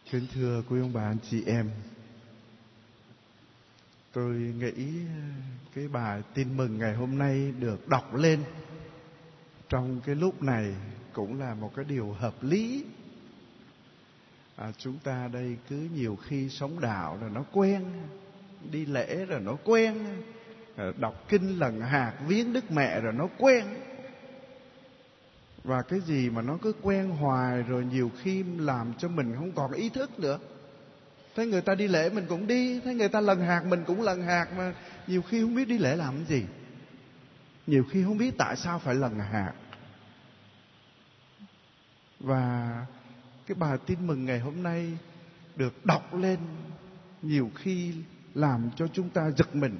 Kính thưa quý ông bà anh chị em, tôi nghĩ cái bài tin mừng ngày hôm nay được đọc lên trong cái lúc này cũng là một cái điều hợp lý. Chúng ta đây cứ nhiều khi sống đạo rồi nó quen, đi lễ rồi nó quen, đọc kinh lần hạt viếng Đức Mẹ rồi nó quen. Và cái gì mà nó cứ quen hoài rồi nhiều khi làm cho mình không còn ý thức nữa. Thấy người ta đi lễ mình cũng đi, thấy người ta lần hạt mình cũng lần hạt, mà nhiều khi không biết đi lễ làm cái gì, nhiều khi không biết tại sao phải lần hạt. Và cái bài tin mừng ngày hôm nay được đọc lên nhiều khi làm cho chúng ta giật mình.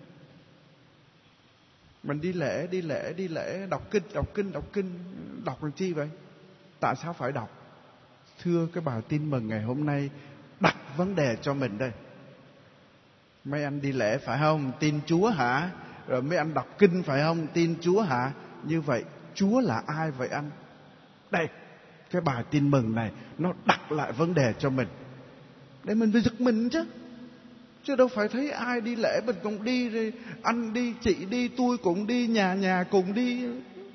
Mình đi lễ, đọc kinh, đọc làm chi vậy? Tại sao phải đọc? Thưa, cái bài tin mừng ngày hôm nay đặt vấn đề cho mình đây. Mấy anh đi lễ phải không? Tin Chúa hả? Rồi mấy anh đọc kinh phải không? Tin Chúa hả? Như vậy Chúa là ai vậy anh? Đây, cái bài tin mừng này nó đặt lại vấn đề cho mình, để mình phải giật mình chứ đâu phải thấy ai đi lễ mình cũng đi, rồi anh đi, chị đi, tôi cũng đi, nhà cùng đi.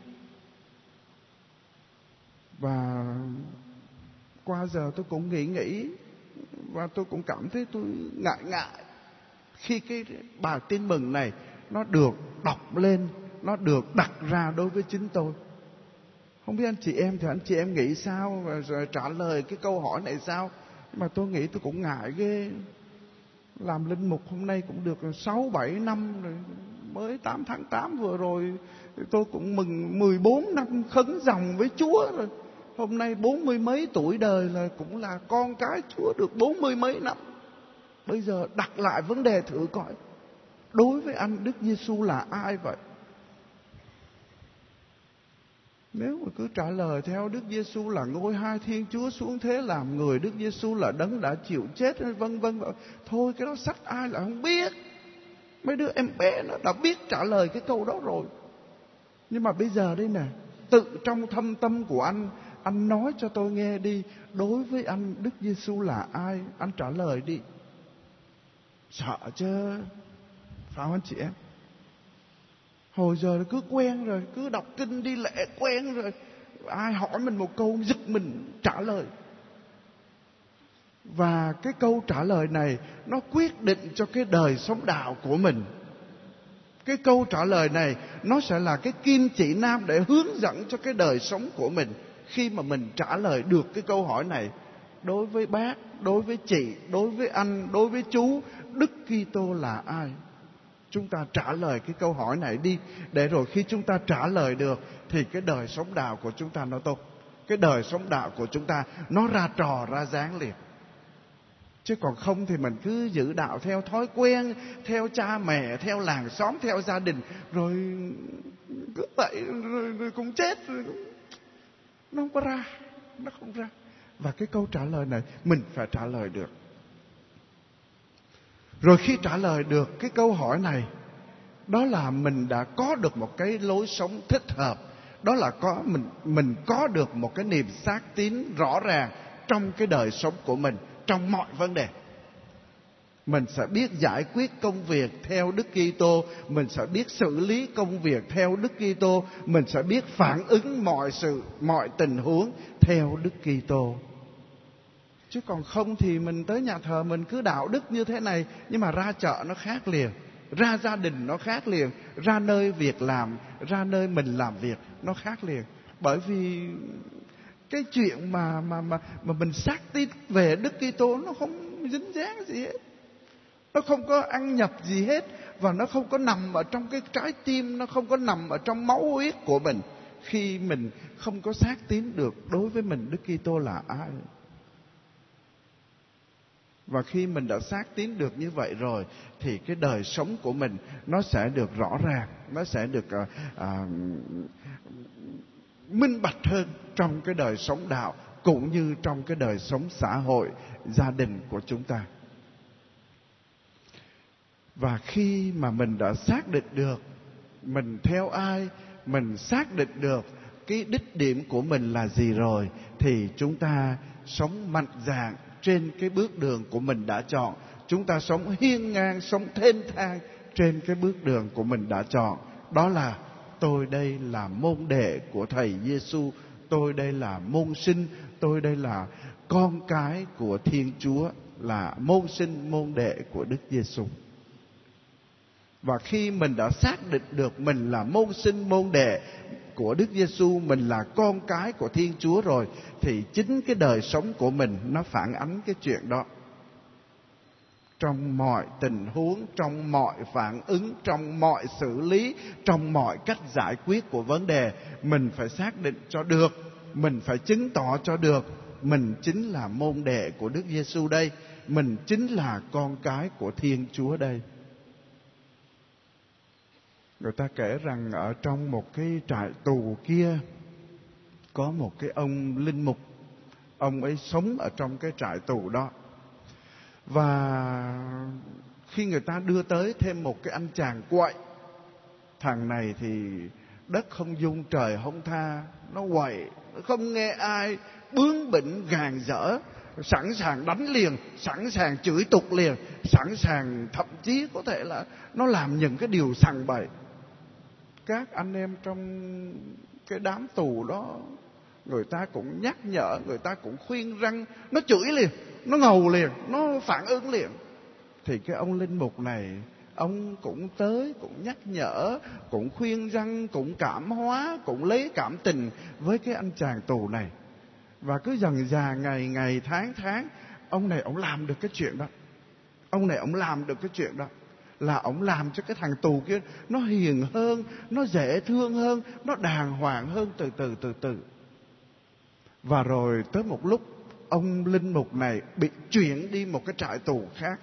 Và qua giờ tôi cũng nghĩ và tôi cũng cảm thấy tôi ngại khi cái bài tin mừng này nó được đọc lên, nó được đặt ra đối với chính tôi. Không biết anh chị em thì anh chị em nghĩ sao, rồi trả lời cái câu hỏi này sao? Mà tôi nghĩ tôi cũng ngại ghê. Làm linh mục hôm nay cũng được 6-7 năm rồi, mới 8 tháng 8 vừa rồi tôi cũng mừng 14 năm khấn dòng với Chúa rồi. Hôm nay 40 mấy tuổi đời là cũng là con cái Chúa được 40 mấy năm. Bây giờ đặt lại vấn đề thử coi, đối với anh Đức Giêsu là ai vậy? Nếu mà cứ trả lời theo Đức Giêsu là ngôi hai Thiên Chúa xuống thế làm người, Đức Giêsu là đấng đã chịu chết, vân vân, thôi cái đó sách ai là không biết. Mấy đứa em bé nó đã biết trả lời cái câu đó rồi. Nhưng mà bây giờ đây nè, tự trong thâm tâm của anh nói cho tôi nghe đi, đối với anh Đức Giêsu là ai? Anh trả lời đi. Sợ chứ, phải không anh chị em? Hồi giờ cứ quen rồi, cứ đọc kinh đi lễ quen rồi, ai hỏi mình một câu giật mình trả lời. Và cái câu trả lời này nó quyết định cho cái đời sống đạo của mình. Cái câu trả lời này nó sẽ là cái kim chỉ nam để hướng dẫn cho cái đời sống của mình. Khi mà mình trả lời được cái câu hỏi này, đối với bác, đối với chị, đối với anh, đối với chú, Đức Kitô là ai? Chúng ta trả lời cái câu hỏi này đi, để rồi khi chúng ta trả lời được thì cái đời sống đạo của chúng ta nó tốt. Cái đời sống đạo của chúng ta nó ra trò ra dáng liền. Chứ còn không thì mình cứ giữ đạo theo thói quen, theo cha mẹ, theo làng xóm, theo gia đình, rồi cứ vậy rồi cũng chết, rồi nó không có ra, nó không ra. Và cái câu trả lời này mình phải trả lời được. Rồi khi trả lời được cái câu hỏi này, đó là mình đã có được một cái lối sống thích hợp. Đó là mình có được một cái niềm xác tín rõ ràng trong cái đời sống của mình, trong mọi vấn đề. Mình sẽ biết giải quyết công việc theo Đức Kitô, mình sẽ biết xử lý công việc theo Đức Kitô, mình sẽ biết phản ứng mọi tình huống theo Đức Kitô. Chứ còn không thì mình tới nhà thờ mình cứ đạo đức như thế này, nhưng mà ra chợ nó khác liền, ra gia đình nó khác liền, ra nơi việc làm, ra nơi mình làm việc nó khác liền. Bởi vì cái chuyện mà mình xác tín về Đức Kitô nó không dính dáng gì hết, nó không có ăn nhập gì hết, và nó không có nằm ở trong cái trái tim, nó không có nằm ở trong máu huyết của mình. Khi mình không có xác tín được đối với mình Đức Kitô là ai. Và khi mình đã xác tín được như vậy rồi thì cái đời sống của mình nó sẽ được rõ ràng, nó sẽ được minh bạch hơn trong cái đời sống đạo, cũng như trong cái đời sống xã hội, gia đình của chúng ta. Và khi mà mình đã xác định được mình theo ai, mình xác định được cái đích điểm của mình là gì rồi, thì chúng ta sống mạnh dạn trên cái bước đường của mình đã chọn. Chúng ta sống hiên ngang, sống thênh thang trên cái bước đường của mình đã chọn. Đó là tôi đây là môn đệ của Thầy Giêsu, tôi đây là môn sinh, tôi đây là con cái của Thiên Chúa, là môn sinh môn đệ của Đức Giêsu. Và khi mình đã xác định được mình là môn sinh môn đệ của Đức Giêsu, mình là con cái của Thiên Chúa rồi, thì chính cái đời sống của mình nó phản ánh cái chuyện đó. Trong mọi tình huống, trong mọi phản ứng, trong mọi xử lý, trong mọi cách giải quyết của vấn đề, mình phải xác định cho được, mình phải chứng tỏ cho được mình chính là môn đệ của Đức Giêsu đây, mình chính là con cái của Thiên Chúa đây. Người ta kể rằng ở trong một cái trại tù kia có một cái ông linh mục. Ông ấy sống ở trong cái trại tù đó. Và khi người ta đưa tới thêm một cái anh chàng quậy, thằng này thì đất không dung trời không tha, nó quậy, nó không nghe ai, bướng bỉnh gàn dở, sẵn sàng đánh liền, sẵn sàng chửi tục liền, sẵn sàng thậm chí có thể là nó làm những cái điều sằng bậy. Các anh em trong cái đám tù đó, người ta cũng nhắc nhở, người ta cũng khuyên răn, nó chửi liền, nó ngầu liền, nó phản ứng liền. Thì cái ông linh mục này, ông cũng tới, cũng nhắc nhở, cũng khuyên răn, cũng cảm hóa, cũng lấy cảm tình với cái anh chàng tù này. Và cứ dần dà ngày ngày tháng, ông này ông làm được cái chuyện đó. Ông này ông làm được cái chuyện đó, là ông làm cho cái thằng tù kia nó hiền hơn, nó dễ thương hơn, nó đàng hoàng hơn từ từ. Và rồi tới một lúc ông linh mục này bị chuyển đi một cái trại tù khác.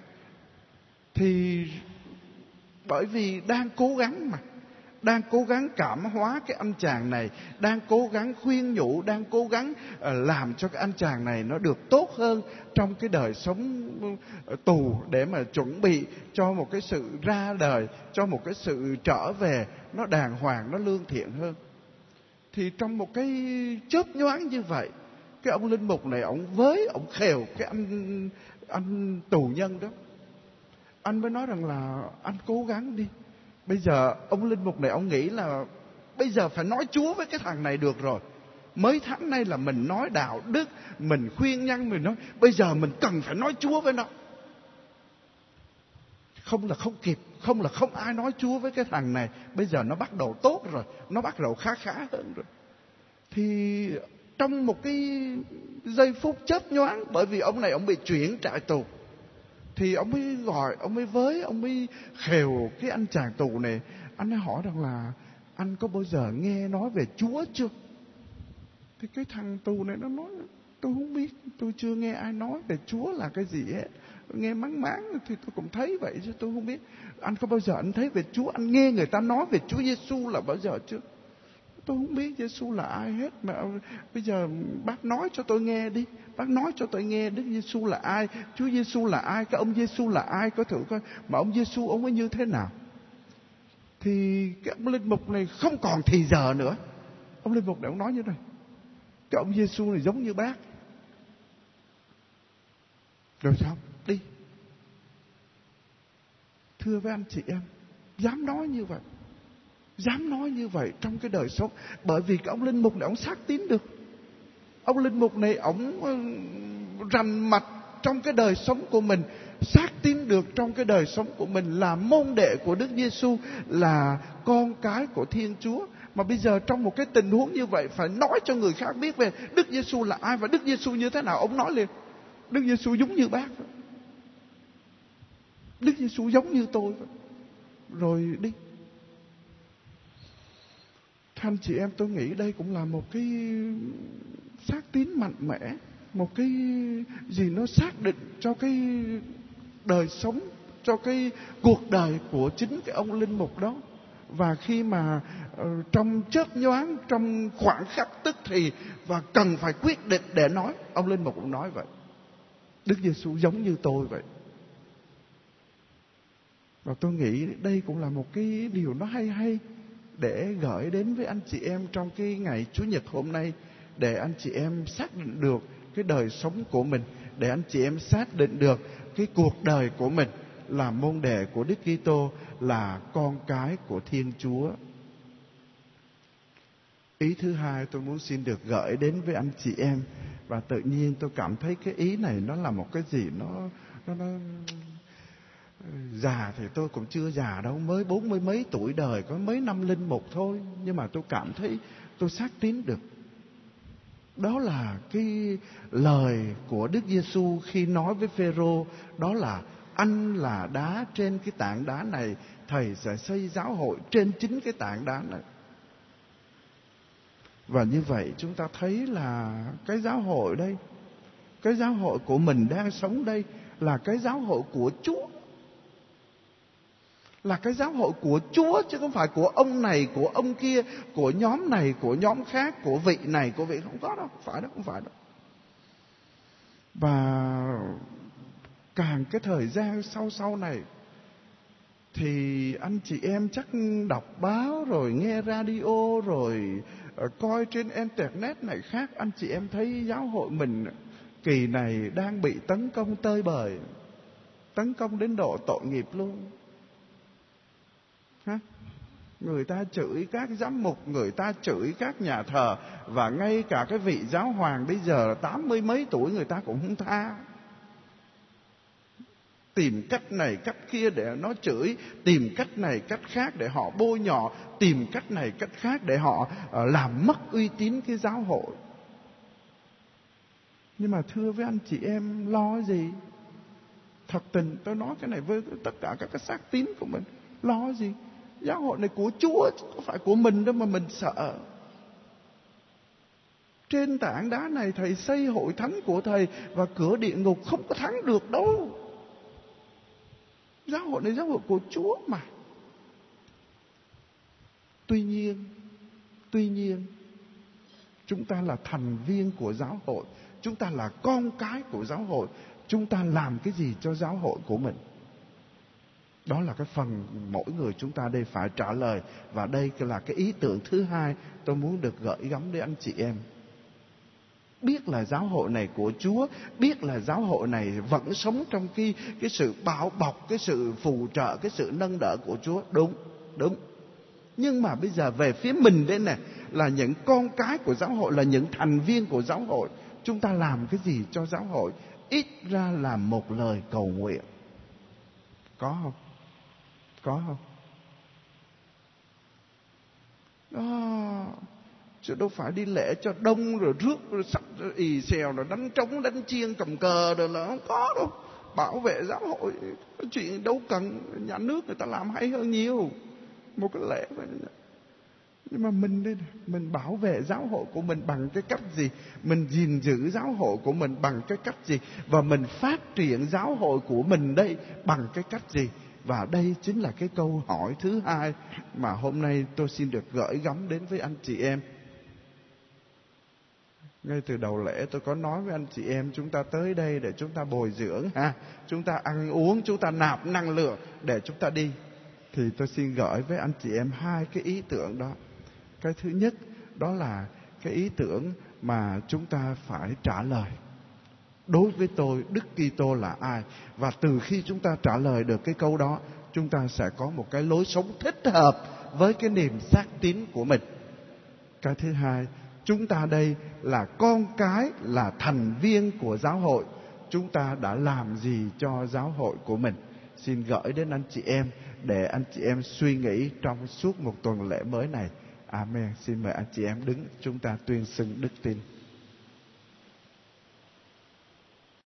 Thì bởi vì đang cố gắng mà, đang cố gắng cảm hóa cái anh chàng này, đang cố gắng khuyên nhủ, đang cố gắng làm cho cái anh chàng này nó được tốt hơn trong cái đời sống tù, để mà chuẩn bị cho một cái sự ra đời, cho một cái sự trở về nó đàng hoàng, nó lương thiện hơn. Thì trong một cái chớp nhoáng như vậy, cái ông linh mục này ông khều cái anh tù nhân đó. Anh mới nói rằng là anh cố gắng đi. Bây giờ ông linh mục này ông nghĩ là bây giờ phải nói Chúa với cái thằng này được rồi. Mấy tháng nay là mình nói đạo đức, mình khuyên nhăn, mình nói bây giờ mình cần phải nói Chúa với nó. Không là không kịp, không là không ai nói Chúa với cái thằng này. Bây giờ nó bắt đầu tốt rồi, nó bắt đầu khá hơn rồi. Thì trong một cái giây phút chớp nhoáng, bởi vì ông này ông bị chuyển trại tù, thì ông mới gọi, ông mới khều cái anh chàng tù này. Anh ấy hỏi rằng là anh có bao giờ nghe nói về Chúa chưa? Thì cái thằng tù này nó nói tôi không biết, tôi chưa nghe ai nói về Chúa là cái gì hết. Nghe máng thì tôi cũng thấy vậy chứ tôi không biết. Anh có bao giờ anh thấy về Chúa, anh nghe người ta nói về Chúa Giêsu là bao giờ chưa? Tôi không biết Giêsu là ai hết, mà bây giờ bác nói cho tôi nghe đi. Bác nói cho tôi nghe Đức Giêsu là ai, Chúa Giêsu là ai, cái ông Giêsu là ai, có thử coi mà ông Giêsu ông ấy như thế nào. Thì cái ông linh mục này không còn thì giờ nữa. Ông linh mục này ông nói như này: cái ông Giêsu này giống như bác. Rồi sao? Đi. Thưa với anh chị em, dám nói như vậy, dám nói như vậy trong cái đời sống. Bởi vì cái ông linh mục này ông xác tín được. Ông linh mục này ông rành mạch trong cái đời sống của mình, xác tín được trong cái đời sống của mình là môn đệ của Đức Giêsu, là con cái của Thiên Chúa. Mà bây giờ trong một cái tình huống như vậy phải nói cho người khác biết về Đức Giêsu là ai và Đức Giêsu như thế nào. Ông nói liền: Đức Giêsu giống như bác, Đức Giêsu giống như tôi. Rồi đi. Anh chị em, tôi nghĩ đây cũng là một cái xác tín mạnh mẽ, một cái gì nó xác định cho cái đời sống, cho cái cuộc đời của chính cái ông linh mục đó. Và khi mà trong chớp nhoáng, trong khoảng khắc tức thì và cần phải quyết định để nói, ông linh mục cũng nói vậy: Đức Giêsu giống như tôi vậy. Và tôi nghĩ đây cũng là một cái điều nó hay để gửi đến với anh chị em trong cái ngày Chủ nhật hôm nay, để anh chị em xác định được cái đời sống của mình, để anh chị em xác định được cái cuộc đời của mình là môn đệ của Đức Kitô, là con cái của Thiên Chúa. Ý thứ hai tôi muốn xin được gửi đến với anh chị em, và tự nhiên tôi cảm thấy cái ý này nó là một cái gì nó già thì tôi cũng chưa già đâu, mới 40 mấy tuổi đời, có mấy năm linh mục thôi, nhưng mà tôi cảm thấy tôi xác tín được. Đó là cái lời của Đức Giêsu khi nói với Phêrô, đó là anh là đá, trên cái tảng đá này thầy sẽ xây giáo hội trên chính cái tảng đá này. Và như vậy chúng ta thấy là cái giáo hội đây, cái giáo hội của mình đang sống đây là cái giáo hội của Chúa. Là cái giáo hội của Chúa, chứ không phải của ông này, của ông kia, của nhóm này, của nhóm khác, của vị này, của vị không có đâu, không phải đâu. Và càng cái thời gian sau này thì anh chị em chắc đọc báo rồi nghe radio rồi coi trên internet này khác, anh chị em thấy giáo hội mình kỳ này đang bị tấn công tơi bời, tấn công đến độ tội nghiệp luôn. Người ta chửi các giám mục, người ta chửi các nhà thờ, và ngay cả cái vị giáo hoàng bây giờ 80 mấy tuổi người ta cũng không tha. Tìm cách này cách kia để nó chửi, tìm cách này cách khác để họ bôi nhọ, tìm cách này cách khác để họ làm mất uy tín cái giáo hội. Nhưng mà thưa với anh chị em, lo gì? Thật tình tôi nói cái này với tất cả các cái xác tín của mình, lo gì? Giáo hội này của Chúa, chứ không phải của mình đâu mà mình sợ. Trên tảng đá này thầy xây hội thánh của thầy, và cửa địa ngục không có thắng được đâu. Giáo hội này giáo hội của Chúa mà. Tuy nhiên chúng ta là thành viên của giáo hội, chúng ta là con cái của giáo hội, chúng ta làm cái gì cho giáo hội của mình? Đó là cái phần mỗi người chúng ta đây phải trả lời. Và đây là cái ý tưởng thứ hai tôi muốn được gửi gắm đến anh chị em. Biết là giáo hội này của Chúa, biết là giáo hội này vẫn sống trong cái sự bảo bọc, cái sự phù trợ, cái sự nâng đỡ của Chúa. Đúng. Nhưng mà bây giờ về phía mình đây nè, là những con cái của giáo hội, là những thành viên của giáo hội, chúng ta làm cái gì cho giáo hội? Ít ra là một lời cầu nguyện. Có không? Có không? Đó. Chứ đâu phải đi lễ cho đông rồi rước rồi sắp rồi ì xèo rồi đánh trống đánh chiêng cầm cờ rồi là không có đâu. Bảo vệ giáo hội chuyện đâu cần, nhà nước người ta làm hay hơn nhiều. Một cái lễ vậy. Nhưng mà mình đây, mình bảo vệ giáo hội của mình bằng cái cách gì? Mình gìn giữ giáo hội của mình bằng cái cách gì? Và mình phát triển giáo hội của mình đây bằng cái cách gì? Và đây chính là cái câu hỏi thứ hai mà hôm nay tôi xin được gửi gắm đến với anh chị em. Ngay từ đầu lễ tôi có nói với anh chị em, chúng ta tới đây để chúng ta bồi dưỡng ha, chúng ta ăn uống, chúng ta nạp năng lượng để chúng ta đi. Thì tôi xin gửi với anh chị em hai cái ý tưởng đó. Cái thứ nhất đó là cái ý tưởng mà chúng ta phải trả lời. Đối với tôi, Đức Kitô là ai? Và từ khi chúng ta trả lời được cái câu đó, chúng ta sẽ có một cái lối sống thích hợp với cái niềm xác tín của mình. Cái thứ hai, chúng ta đây là con cái, là thành viên của giáo hội. Chúng ta đã làm gì cho giáo hội của mình? Xin gửi đến anh chị em để anh chị em suy nghĩ trong suốt một tuần lễ mới này. Amen. Xin mời anh chị em đứng, chúng ta tuyên xưng đức tin.